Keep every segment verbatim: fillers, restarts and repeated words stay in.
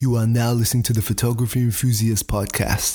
You are now listening to the Photography Enthusiast Podcast.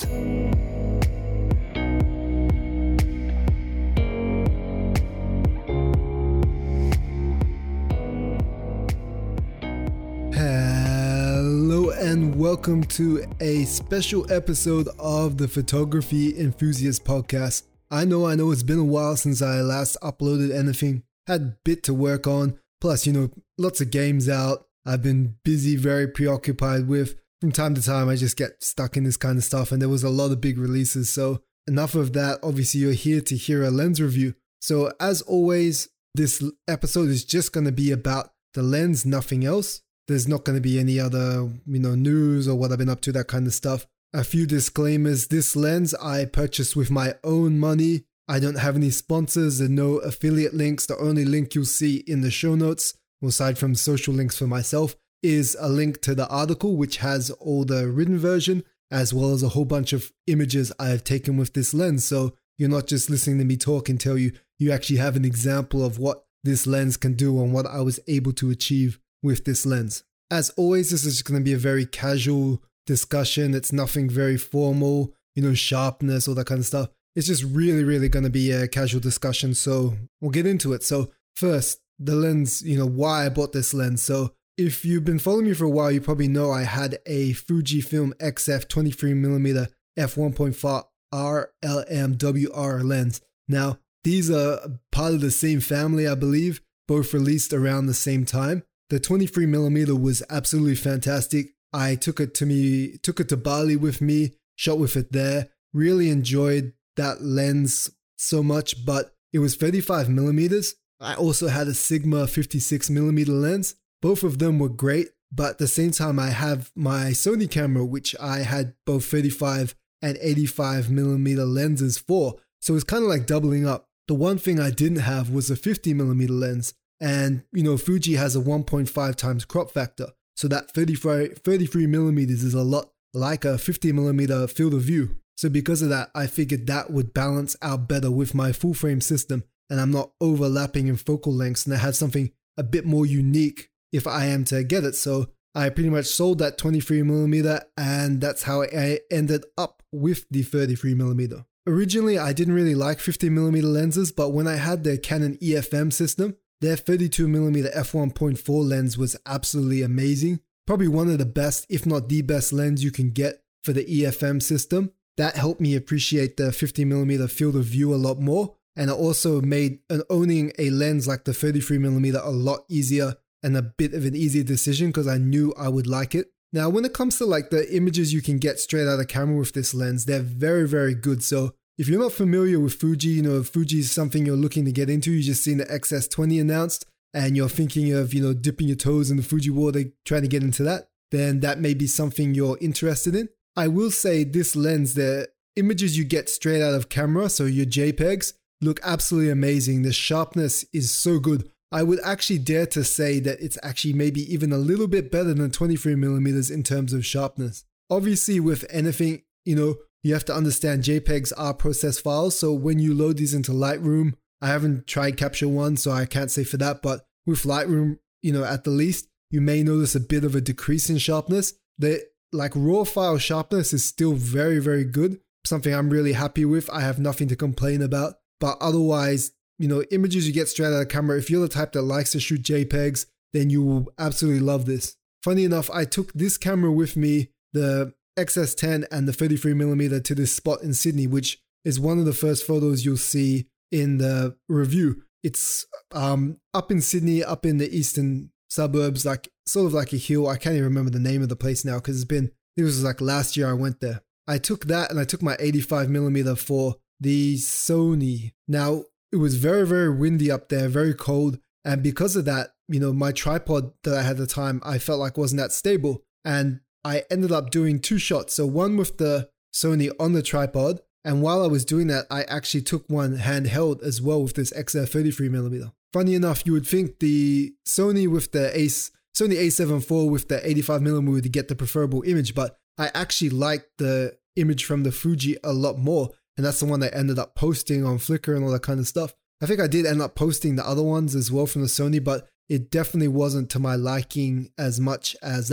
Hello and welcome to a special episode of the Photography Enthusiast Podcast. I know, I know it's been a while since I last uploaded anything. Had a bit to work on, plus, you know, lots of games out. I've been busy, very preoccupied with. From time to time, I just get stuck in this kind of stuff, and there was a lot of big releases. So enough of that. Obviously, you're here to hear a lens review. So as always, this episode is just going to be about the lens, nothing else. There's not going to be any other, you know, news or what I've been up to, that kind of stuff. A few disclaimers. This lens I purchased with my own money. I don't have any sponsors and no affiliate links. The only link you'll see in the show notes, aside from social links for myself, is a link to the article which has all the written version as well as a whole bunch of images I have taken with this lens. So you're not just listening to me talk and tell you, you actually have an example of what this lens can do and what I was able to achieve with this lens. As always, this is going to be a very casual discussion. It's nothing very formal, you know, sharpness, all that kind of stuff. It's just really, really going to be a casual discussion. So we'll get into it. So first, the lens, you know, why I bought this lens. So if you've been following me for a while, you probably know I had a Fujifilm X F twenty-three millimeter f one point four R L M W R lens. Now, these are part of the same family, I believe, both released around the same time. The twenty-three millimeter was absolutely fantastic. I took it to me, took it to Bali with me, shot with it there. Really enjoyed that lens so much, but it was thirty-five millimeters. I also had a Sigma fifty-six millimeter lens. Both of them were great, but at the same time, I have my Sony camera, which I had both thirty-five and eighty-five millimeter lenses for. So it's kind of like doubling up. The one thing I didn't have was a fifty millimeter lens. And, you know, Fuji has a one point five times crop factor. So that thirty-three millimeters is a lot like a fifty millimeter field of view. So because of that, I figured that would balance out better with my full frame system. And I'm not overlapping in focal lengths, and I have something a bit more unique if I am to get it. So I pretty much sold that twenty-three millimeter, and that's how I ended up with the thirty-three millimeter. Originally, I didn't really like fifty millimeter lenses, but when I had the Canon E F M system, their thirty-two millimeter f one point four lens was absolutely amazing. Probably one of the best, if not the best lens you can get for the E F M system. That helped me appreciate the fifty millimeter field of view a lot more. And it also made an owning a lens like the thirty-three millimeter a lot easier and a bit of an easier decision because I knew I would like it. Now, when it comes to like the images you can get straight out of camera with this lens, they're very, very good. So if you're not familiar with Fuji, you know, if Fuji is something you're looking to get into, you just seen the X S twenty announced and you're thinking of, you know, dipping your toes in the Fuji water, trying to get into that, then that may be something you're interested in. I will say this lens, the images you get straight out of camera, so your JPEGs, look absolutely amazing. The sharpness is so good. I would actually dare to say that it's actually maybe even a little bit better than twenty-three millimeters in terms of sharpness. Obviously, with anything, you know, you have to understand JPEGs are processed files. So when you load these into Lightroom, I haven't tried Capture One, so I can't say for that. But with Lightroom, you know, at the least, you may notice a bit of a decrease in sharpness. The like raw file sharpness is still very, very good. Something I'm really happy with. I have nothing to complain about. But otherwise, you know, images you get straight out of camera, if you're the type that likes to shoot JPEGs, then you will absolutely love this. Funny enough, I took this camera with me, the X S ten and the thirty-three millimeter, to this spot in Sydney, which is one of the first photos you'll see in the review. It's um, up in Sydney, up in the eastern suburbs, like sort of like a hill. I can't even remember the name of the place now because it's been, it was like last year I went there. I took that and I took my eighty-five millimeter for the Sony. Now, it was very, very windy up there, very cold. And because of that, you know, my tripod that I had at the time, I felt like wasn't that stable. And I ended up doing two shots. So one with the Sony on the tripod. And while I was doing that, I actually took one handheld as well with this X R thirty-three millimeter. Funny enough, you would think the Sony with the Ace, Sony A seven four with the eighty-five millimeter would get the preferable image, but I actually liked the image from the Fuji a lot more. And that's the one I ended up posting on Flickr and all that kind of stuff. I think I did end up posting the other ones as well from the Sony, but it definitely wasn't to my liking as much as that.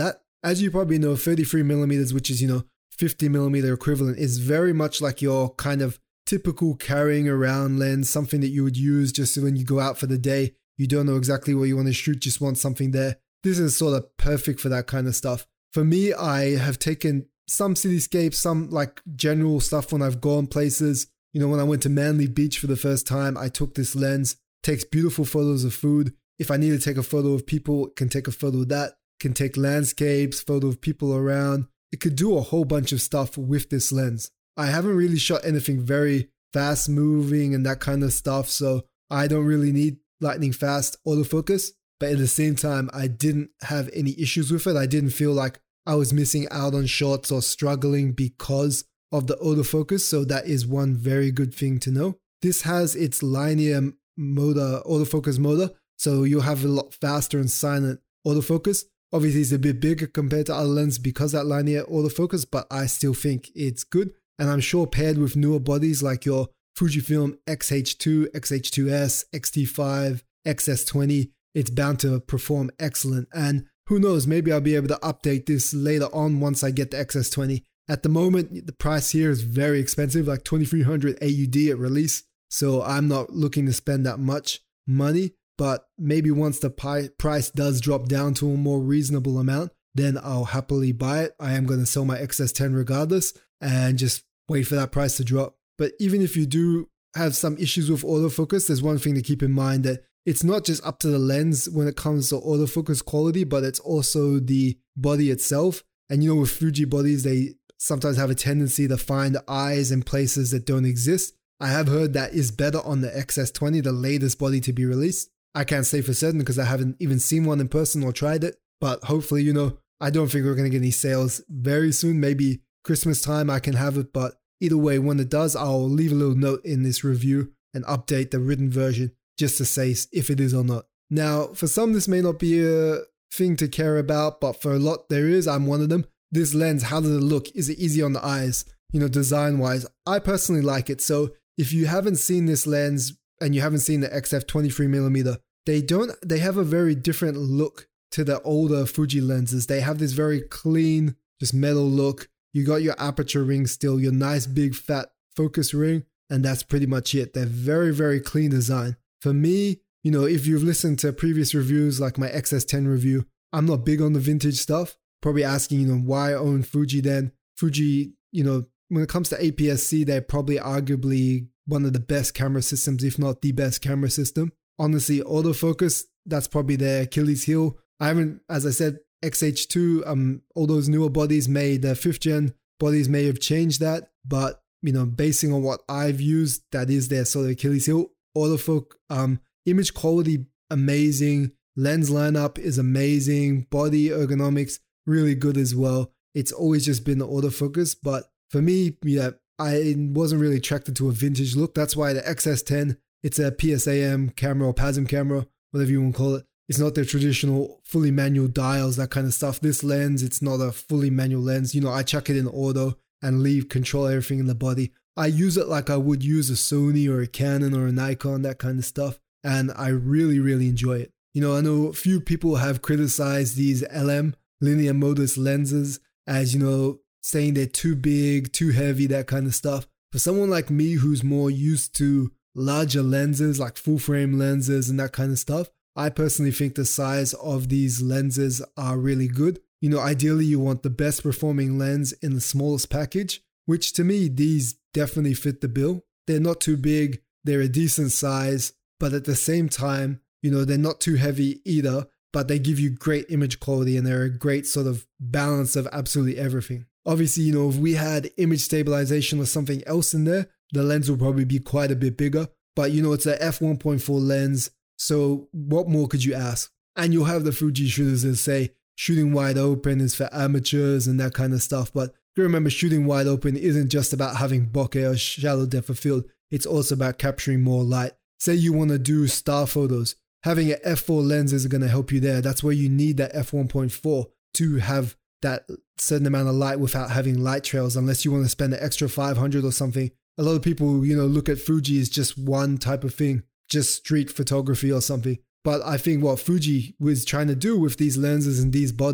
as you probably know, thirty-three millimeters, which is, you know, fifty millimeter equivalent, is very much like your kind of typical carrying around lens, something that you would use just when you go out for the day. You don't know exactly what you want to shoot, just want something there. This is sort of perfect for that kind of stuff. For me, I have taken some cityscapes, some like general stuff when I've gone places. You know, when I went to Manly Beach for the first time, I took this lens. Takes beautiful photos of food. If I need to take a photo of people, it can take a photo of that. It can take landscapes, photo of people around. It could do a whole bunch of stuff with this lens. I haven't really shot anything very fast moving and that kind of stuff, so I don't really need lightning fast autofocus. But at the same time, I didn't have any issues with it. I didn't feel like I was missing out on shots or struggling because of the autofocus. So that is one very good thing to know. This has its linear motor, autofocus motor. So you'll have a lot faster and silent autofocus. Obviously, it's a bit bigger compared to other lenses because that linear autofocus, but I still think it's good. And I'm sure paired with newer bodies like your Fujifilm X H two, X H two S, X T five, X S twenty, it's bound to perform excellent. And who knows, maybe I'll be able to update this later on once I get the X S twenty. At the moment, the price here is very expensive, like twenty-three hundred A U D at release. So I'm not looking to spend that much money, but maybe once the pi- price does drop down to a more reasonable amount, then I'll happily buy it. I am going to sell my X S ten regardless and just wait for that price to drop. But even if you do have some issues with autofocus, there's one thing to keep in mind, that it's not just up to the lens when it comes to autofocus quality, but it's also the body itself. And you know, with Fuji bodies, they sometimes have a tendency to find eyes in places that don't exist. I have heard that is better on the X S twenty, the latest body to be released. I can't say for certain because I haven't even seen one in person or tried it. But hopefully, you know, I don't think we're going to get any sales very soon. Maybe Christmas time I can have it. But either way, when it does, I'll leave a little note in this review and update the written version just to say if it is or not. Now, for some, this may not be a thing to care about, but for a lot there is. I'm one of them. This lens, how does it look? Is it easy on the eyes? You know, design-wise, I personally like it. So if you haven't seen this lens and you haven't seen the X F twenty-three millimeter, they don't, they have a very different look to the older Fuji lenses. They have this very clean, just metal look. You got your aperture ring still, your nice big fat focus ring, and that's pretty much it. They're very, very clean design. For me, you know, if you've listened to previous reviews like my X S ten review, I'm not big on the vintage stuff. Probably asking, you know, why own Fuji then? Fuji, you know, when it comes to A P S C, they're probably arguably one of the best camera systems, if not the best camera system. Honestly, autofocus, that's probably their Achilles heel. I haven't, as I said, X H two, um, all those newer bodies may, the fifth gen bodies may have changed that, but, you know, basing on what I've used, that is their sort of Achilles heel. Autofocus, um, image quality, amazing. Lens lineup is amazing. Body ergonomics, really good as well. It's always just been the autofocus, but for me, yeah, I wasn't really attracted to a vintage look. That's why the X S ten, it's a P S A M camera or P A S M camera, whatever you want to call it. It's not the traditional fully manual dials, that kind of stuff. This lens, it's not a fully manual lens. You know, I chuck it in auto and leave control everything in the body. I use it like I would use a Sony or a Canon or a Nikon, that kind of stuff. And I really, really enjoy it. You know, I know a few people have criticized these L M, linear modus lenses, as, you know, saying they're too big, too heavy, that kind of stuff. For someone like me who's more used to larger lenses, like full frame lenses and that kind of stuff, I personally think the size of these lenses are really good. You know, ideally you want the best performing lens in the smallest package, which to me, these definitely fit the bill. They're not too big, they're a decent size, but at the same time, you know, they're not too heavy either, but they give you great image quality and they're a great sort of balance of absolutely everything. Obviously, you know, if we had image stabilization or something else in there, the lens will probably be quite a bit bigger. But, you know, it's a f one point four lens, so what more could you ask? And you'll have the Fuji shooters that say shooting wide open is for amateurs and that kind of stuff. But you remember, shooting wide open isn't just about having bokeh or shallow depth of field. It's also about capturing more light. Say you want to do star photos. Having an f four lens is going to help you there. That's where you need that f one point four to have that certain amount of light without having light trails, unless you want to spend an extra five hundred or something. A lot of people, you know, look at Fuji as just one type of thing, just street photography or something. But I think what Fuji was trying to do with these lenses and these bodies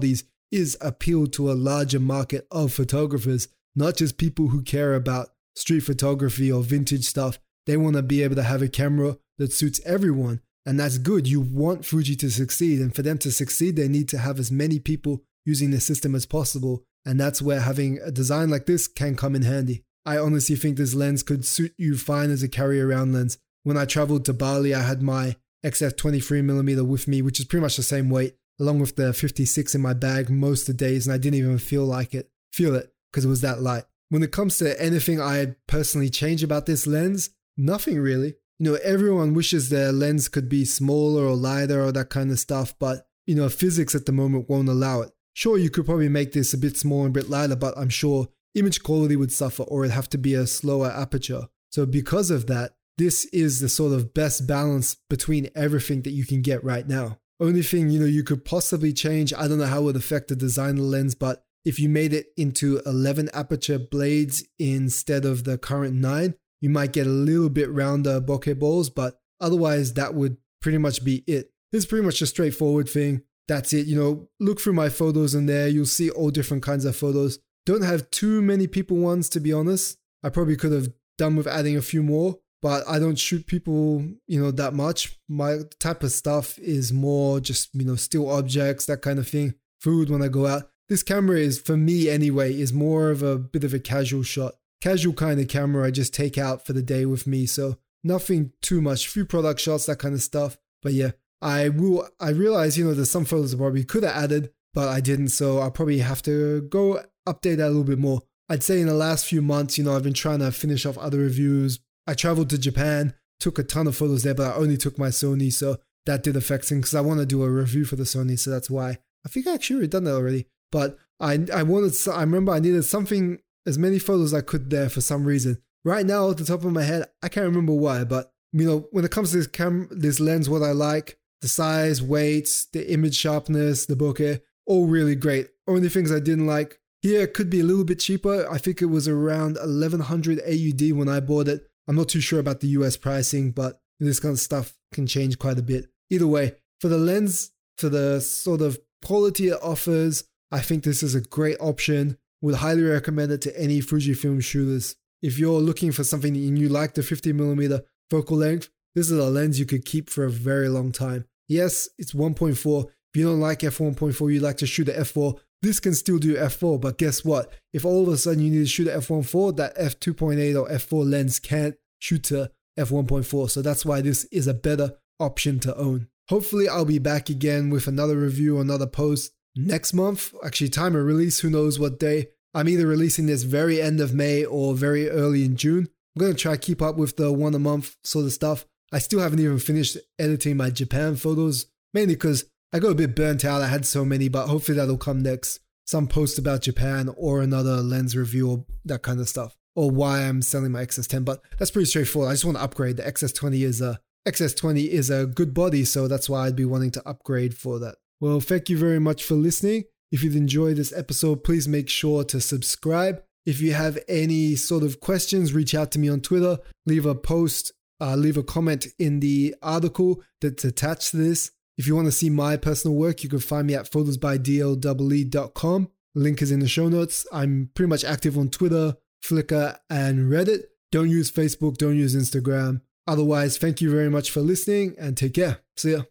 is appealed to a larger market of photographers, not just people who care about street photography or vintage stuff. They want to be able to have a camera that suits everyone. And that's good. You want Fuji to succeed. And for them to succeed, they need to have as many people using the system as possible. And that's where having a design like this can come in handy. I honestly think this lens could suit you fine as a carry-around lens. When I traveled to Bali, I had my X F twenty-three millimeter with me, which is pretty much the same weight, along with the fifty-six in my bag most of the days. And I didn't even feel like it, feel it, because it was that light. When it comes to anything I'd personally change about this lens, nothing really. You know, everyone wishes their lens could be smaller or lighter or that kind of stuff, but, you know, physics at the moment won't allow it. Sure, you could probably make this a bit smaller and a bit lighter, but I'm sure image quality would suffer or it'd have to be a slower aperture. So because of that, this is the sort of best balance between everything that you can get right now. Only thing, you know, you could possibly change, I don't know how it would affect the design of the lens, but if you made it into eleven aperture blades instead of the current nine, you might get a little bit rounder bokeh balls, but otherwise that would pretty much be it. It's pretty much a straightforward thing. That's it. You know, look through my photos in there. You'll see all different kinds of photos. Don't have too many people ones, to be honest. I probably could have done with adding a few more, but I don't shoot people, you know, that much. My type of stuff is more just, you know, still objects, that kind of thing. Food when I go out. This camera is, for me anyway, is more of a bit of a casual shot. Casual kind of camera I just take out for the day with me. So nothing too much. Few product shots, that kind of stuff. But yeah, I will, I realize, you know, there's some photos I probably could have added, but I didn't. So I'll probably have to go update that a little bit more. I'd say in the last few months, you know, I've been trying to finish off other reviews. I traveled to Japan, took a ton of photos there, but I only took my Sony. So that did affect things because I want to do a review for the Sony. So that's why. I think I actually already done that already. But I I wanted, I remember I needed something, as many photos as I could there for some reason. Right now, at the top of my head, I can't remember why, but you know, when it comes to this cam, this lens, what I like, the size, weight, the image sharpness, the bokeh, all really great. Only things I didn't like, here it could be a little bit cheaper. I think it was around eleven hundred A U D when I bought it. I'm not too sure about the U S pricing, but this kind of stuff can change quite a bit. Either way, for the lens, for the sort of quality it offers, I think this is a great option. Would highly recommend it to any Fujifilm shooters. If you're looking for something and you like the fifty millimeter focal length, this is a lens you could keep for a very long time. Yes, it's one point four. If you don't like f one point four, you like to shoot at f four, this can still do f four, but guess what? If all of a sudden you need to shoot at f one point four, that f two point eight or f four lens can't shoot to f one point four. So that's why this is a better option to own. Hopefully I'll be back again with another review or another post next month. Actually, time of release, who knows what day. I'm either releasing this very end of May or very early in June. I'm going to try to keep up with the one a month sort of stuff. I still haven't even finished editing my Japan photos, mainly because I got a bit burnt out. I had so many, but hopefully that'll come next. Some post about Japan or another lens review or that kind of stuff. Or why I'm selling my X S ten, but that's pretty straightforward. I just want to upgrade. The X S twenty is a X S twenty is a good body, so that's why I'd be wanting to upgrade for that. Well, thank you very much for listening. If you've enjoyed this episode, please make sure to subscribe. If you have any sort of questions, reach out to me on Twitter. Leave a post, uh, leave a comment in the article that's attached to this. If you want to see my personal work, you can find me at photos by d l e e dot com. Link is in the show notes. I'm pretty much active on Twitter, Flickr, and Reddit. Don't use Facebook, don't use Instagram. Otherwise, thank you very much for listening and take care. See ya.